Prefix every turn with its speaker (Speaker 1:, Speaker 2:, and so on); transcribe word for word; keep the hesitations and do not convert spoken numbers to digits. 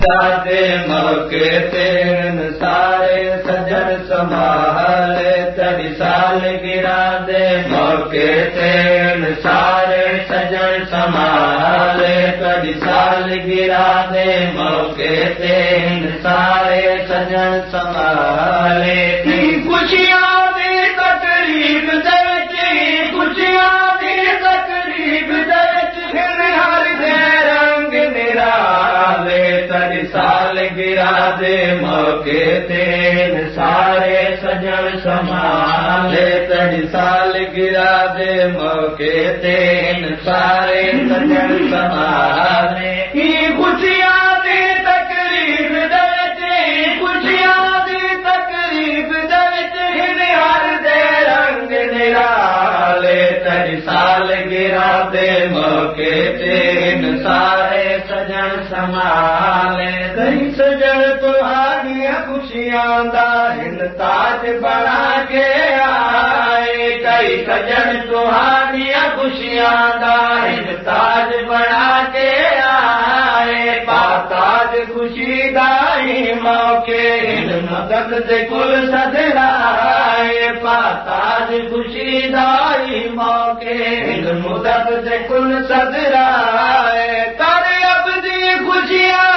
Speaker 1: दे मौके ते सारे सजन संभाले तड़ी साल गिरा दे मौके ते सारे सजन संभाले तड़ी साल गिरा दे मौके ते सारे सजन संभाले खुशियां दी तकरीब दे खुशियां दी तकरीब दे हर दे रंग निराले तड़ी साल गिरा दे मौके ते सारे सजन संभाले तड़ी साल गिरा दे मौके ते सारे सजन संभाले खुशियां दी तकरीब दे खुशियां दी तकरीब दे हर दे रंग निराले तड़ी साल गिरा दे मौके ते सारे सजन संभाले कई सजन तुहाड़ियां खुशियां दा हिन ताज बना के आए कई सजन तुहाड़ियां खुशियां दा हिन ताज बना के आए पाताज खुशी दाई मौके हिन मदद दे कुल सदराए पाताज खुशी दाई मौके हिन मदद दे कुल सदराए कर अब दी खुशियां